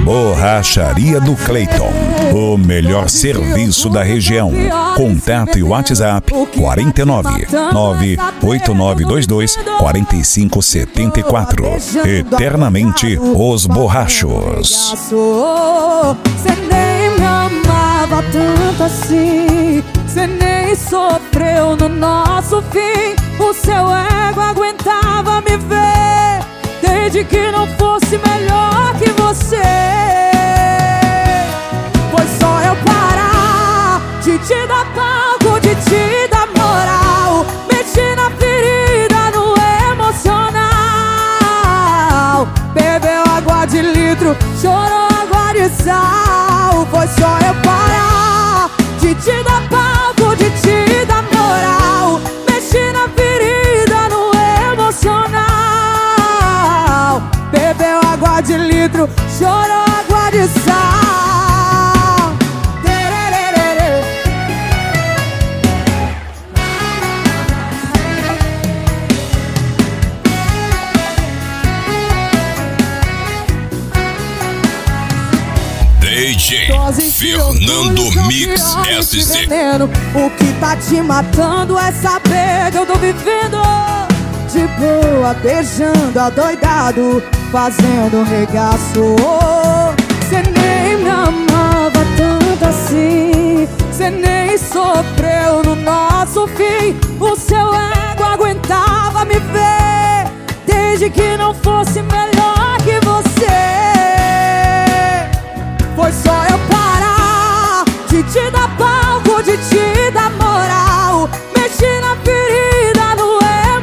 Borracharia do Cleiton, o melhor serviço da região. Contato e WhatsApp 49 98922 4574. Eternamente os borrachos. Cê nem me amava tanto assim, cê nem sofreu no nosso fim. O seu ego aguentava me ver, desde que não fosse melhor que você. Foi só eu parar de te dar palco, de te dar moral, mexi na ferida no emocional. Bebeu água de litro, chorou água de sal. Foi só eu parar de te dar palco, de te dar moral, mexi na ferida no emocional. Bebeu água de litro, chorou água de sal. DJ Fernando Mix SC. O que tá te matando é saber que eu tô vivendo de boa, beijando adoidado, fazendo um regaço. Cê nem me amava tanto assim, cê nem sofreu no nosso fim. O seu ego aguentava me ver, desde que não fosse melhor que você. Foi só eu parar de te dar palco, de te dar moral, mexi na ferida no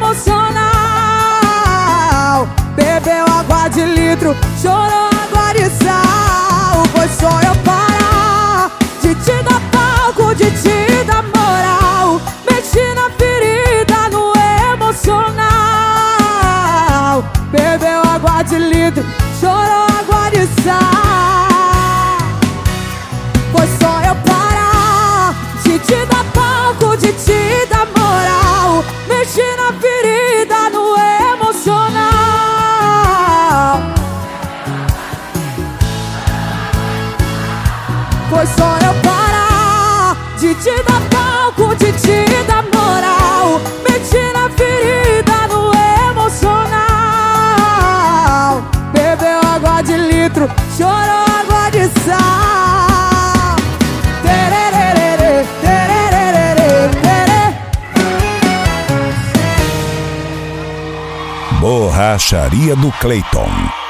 emocional. Bebeu água de litro, chorou água de sal. Foi só eu parar de te dar palco, de te dar moral, mexi na ferida no emocional. Bebeu água de litro, chorou água de sal. Foi só eu parar de te dar palco, de te dar moral, mexi na ferida no emocional. Foi só eu parar de te dar palco, de te dar moral, mexi na ferida no emocional. Bebeu água de litro, chorou água de sal. Borracharia do Cleiton.